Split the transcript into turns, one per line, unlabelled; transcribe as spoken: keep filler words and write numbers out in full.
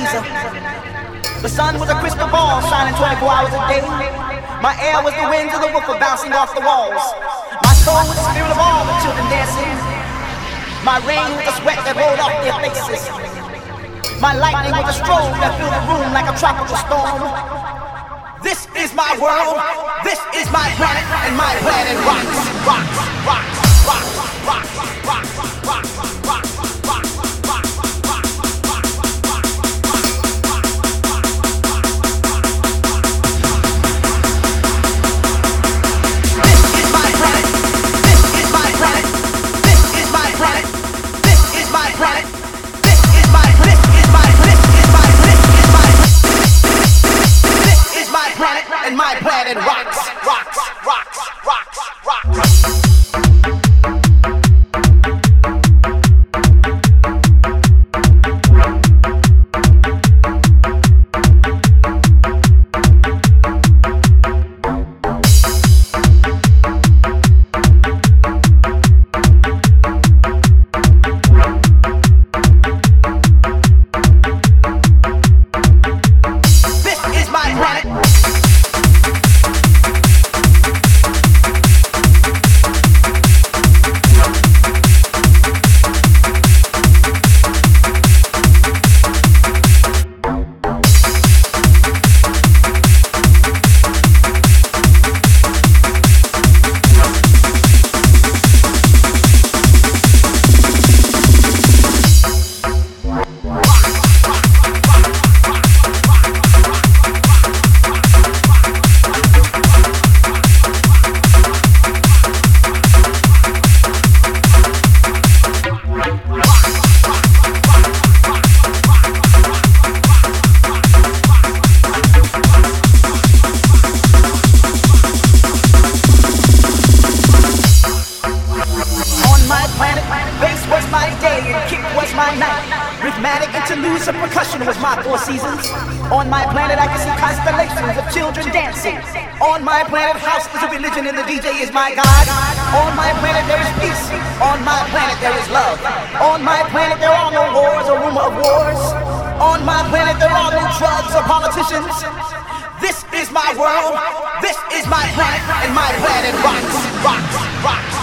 Ibiza. The sun was a crystal ball shining twenty-four hours a day. My air was the winds of the woofer bouncing off the walls. My soul was the spirit of all the children dancing. My rain was the sweat that rolled off their faces. My lightning was a strobe that filled the room like a tropical storm. This is my world, this is my planet, and my planet rocks, rocks, rocks, rocks, rocks, rocks, rocks, rocks, rocks. And my planet rocks, rocks, rocks, rocks, rocks. On my planet I can see constellations of children dancing. On my planet house is a religion and the D J is my God. On my planet there is peace. On my planet there is love. On my planet there are no wars or rumor of wars. On my planet there are no drugs or politicians. This is my world. This is my planet, and my planet rocks, rocks, rocks.